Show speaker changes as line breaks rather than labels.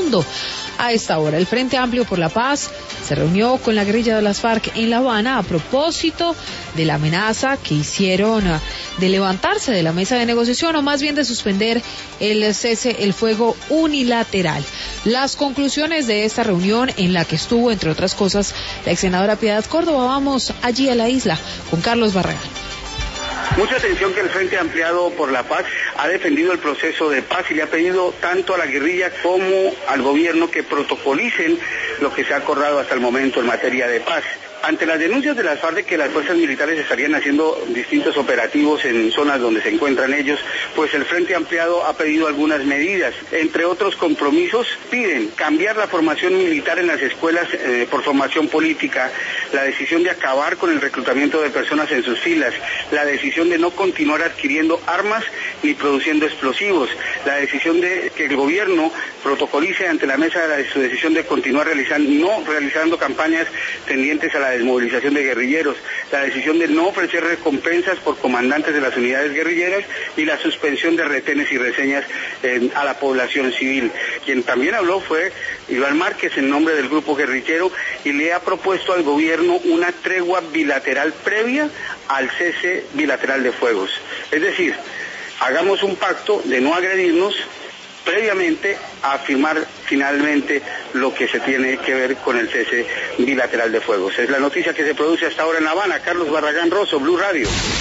mundo. A esta hora, el Frente Amplio por la Paz se reunió con la guerrilla de las FARC en La Habana a propósito de la amenaza que hicieron de levantarse de la mesa de negociación, o más bien de suspender el cese el fuego unilateral. Las conclusiones de esta reunión, en la que estuvo, entre otras cosas, la ex senadora Piedad Córdoba. Vamos allí a la isla con Carlos Barragán.
Mucha atención que el Frente Ampliado por la Paz ha defendido el proceso de paz y le ha pedido tanto a la guerrilla como al gobierno que protocolicen lo que se ha acordado hasta el momento en materia de paz. Ante las denuncias de las FARC de que las fuerzas militares estarían haciendo distintos operativos en zonas donde se encuentran ellos, pues el Frente Ampliado ha pedido algunas medidas. Entre otros compromisos, piden cambiar la formación militar en las escuelas por formación política, la decisión de acabar con el reclutamiento de personas en sus filas, la decisión de no continuar adquiriendo armas ni produciendo explosivos, la decisión de que el gobierno protocolice ante la mesa su decisión de continuar realizando campañas tendientes a la desmovilización de guerrilleros, la decisión de no ofrecer recompensas por comandantes de las unidades guerrilleras y la suspensión de retenes y reseñas a la población civil. Quien también habló fue Iván Márquez en nombre del grupo guerrillero y le ha propuesto al gobierno una tregua bilateral previa al cese bilateral de fuegos. Es decir, hagamos un pacto de no agredirnos previamente a firmar finalmente lo que se tiene que ver con el cese bilateral de fuegos. Es la noticia que se produce hasta ahora en La Habana. Carlos Barragán Rosso, Blue Radio.